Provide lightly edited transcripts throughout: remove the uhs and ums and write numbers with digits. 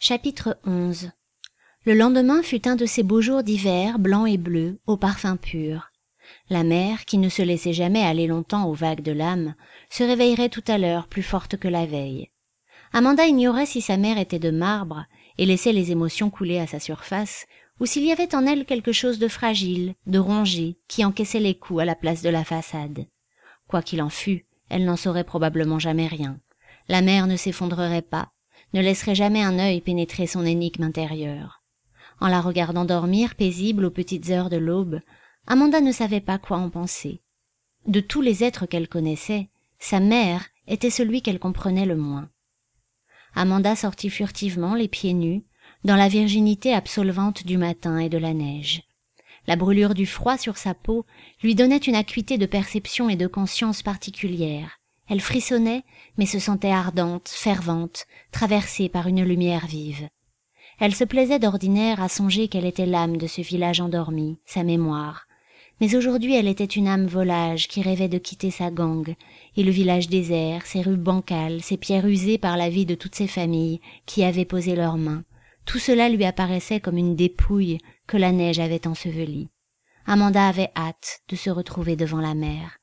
Chapitre 11. Le lendemain fut un de ces beaux jours d'hiver, blancs et bleus, au parfum pur. La mer, qui ne se laissait jamais aller longtemps aux vagues de l'âme, se réveillerait tout à l'heure plus forte que la veille. Amanda ignorait si sa mer était de marbre et laissait les émotions couler à sa surface, ou s'il y avait en elle quelque chose de fragile, de rongé, qui encaissait les coups à la place de la façade. Quoi qu'il en fût, elle n'en saurait probablement jamais rien. La mer ne s'effondrerait pas, ne laisserait jamais un œil pénétrer son énigme intérieure. En la regardant dormir paisible aux petites heures de l'aube, Amanda ne savait pas quoi en penser. De tous les êtres qu'elle connaissait, sa mère était celui qu'elle comprenait le moins. Amanda sortit furtivement, les pieds nus, dans la virginité absolvante du matin et de la neige. La brûlure du froid sur sa peau lui donnait une acuité de perception et de conscience particulière. Elle frissonnait, mais se sentait ardente, fervente, traversée par une lumière vive. Elle se plaisait d'ordinaire à songer qu'elle était l'âme de ce village endormi, sa mémoire. Mais aujourd'hui elle était une âme volage qui rêvait de quitter sa gangue, et le village désert, ses rues bancales, ses pierres usées par la vie de toutes ces familles qui avaient posé leurs mains. Tout cela lui apparaissait comme une dépouille que la neige avait ensevelie. Amanda avait hâte de se retrouver devant la mer.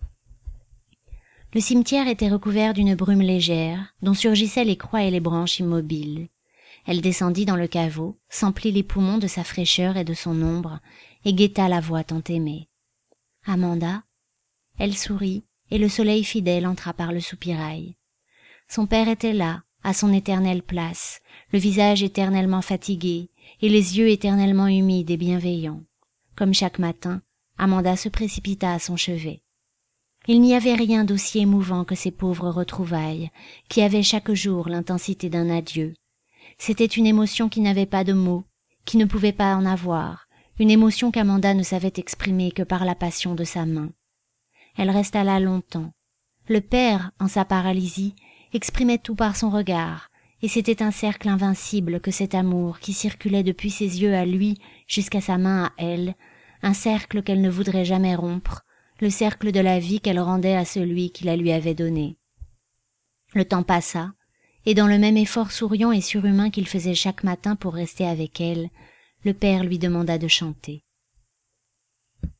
Le cimetière était recouvert d'une brume légère, dont surgissaient les croix et les branches immobiles. Elle descendit dans le caveau, s'emplit les poumons de sa fraîcheur et de son ombre, et guetta la voix tant aimée. « Amanda ?» Elle sourit, et le soleil fidèle entra par le soupirail. Son père était là, à son éternelle place, le visage éternellement fatigué, et les yeux éternellement humides et bienveillants. Comme chaque matin, Amanda se précipita à son chevet. Il n'y avait rien d'aussi émouvant que ces pauvres retrouvailles, qui avaient chaque jour l'intensité d'un adieu. C'était une émotion qui n'avait pas de mots, qui ne pouvait pas en avoir, une émotion qu'Amanda ne savait exprimer que par la passion de sa main. Elle resta là longtemps. Le père, en sa paralysie, exprimait tout par son regard, et c'était un cercle invincible que cet amour qui circulait depuis ses yeux à lui jusqu'à sa main à elle, un cercle qu'elle ne voudrait jamais rompre, le cercle de la vie qu'elle rendait à celui qui la lui avait donnée. Le temps passa, et dans le même effort souriant et surhumain qu'il faisait chaque matin pour rester avec elle, le père lui demanda de chanter.